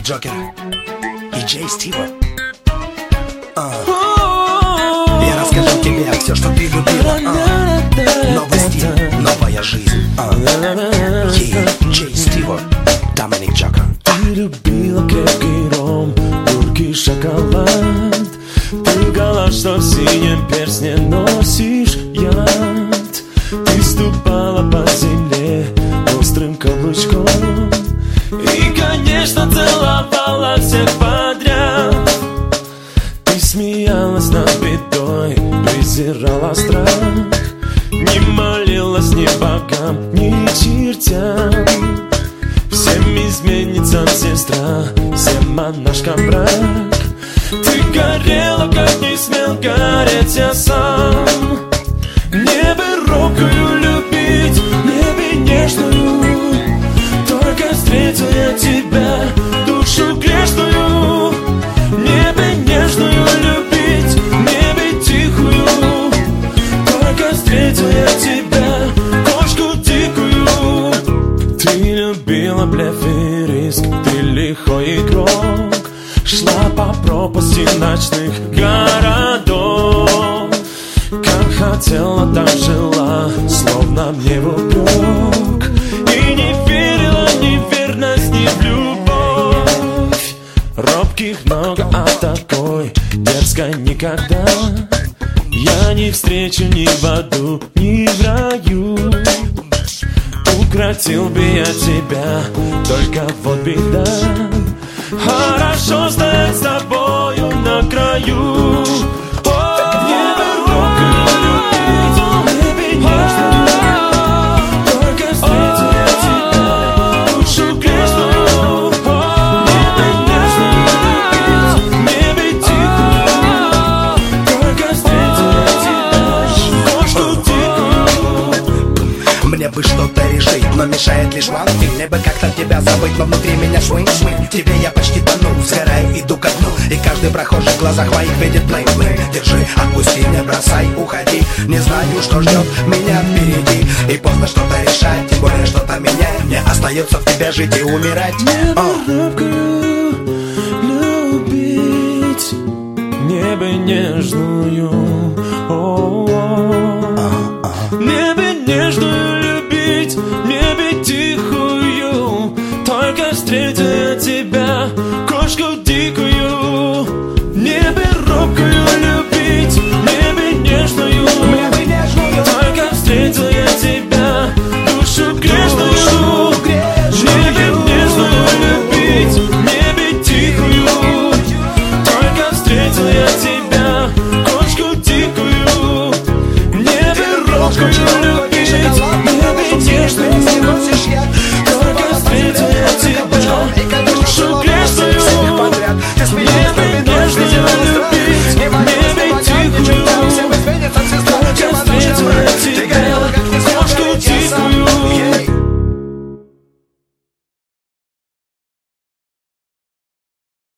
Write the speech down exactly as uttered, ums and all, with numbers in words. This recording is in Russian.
Джокер и Джей Стива. а. Я расскажу тебе все, что ты любила. а. Новый стиль, новая жизнь. а. Ей, Джей Стива, Доминик Джокер. Ты любила крепкий ром, горький шоколад. Ты гала, что в синем перстне носишь яд. Ты ступала по земле острым каблучком и, конечно, целовала всех подряд. Ты смеялась над бедой, презирала страх, не молилась ни богам, ни чертям, всем изменницам сестра, всем монашкам брак. Ты горела, как не смел гореть я сам. Не бы робкую любить, не бы нежную, только встретил я тебя, душу грешную. Не бы нежную любить, не бы тихую, только встретил я тебя, кошку дикую. Ты любила блеф и риск, ты лихой игрок, шла по пропасти ночных городов. Как хотела, так жила, словно мне в упрек, и не верила ни в верность, ни в любовь. Робких много, а такой дерзкой никогда я не встречу ни в аду, ни в раю. Укротил бы я тебя, только вот беда, хорошо стоять с тобою на краю. Мне бы что-то решить, но мешает лишь one thing. Мне бы как-то тебя забыть, но внутри меня swing-swing. В тебе я почти тону, сгораю, иду ко дну, и каждый прохожий в глазах моих видит блин-блин. Держи, отпусти, не бросай, уходи. Не знаю, что ждет меня впереди, и поздно что-то решать, тем более что-то менять. Мне остается в тебе жить и умирать. Любить, не бы нежную, не бы нежную.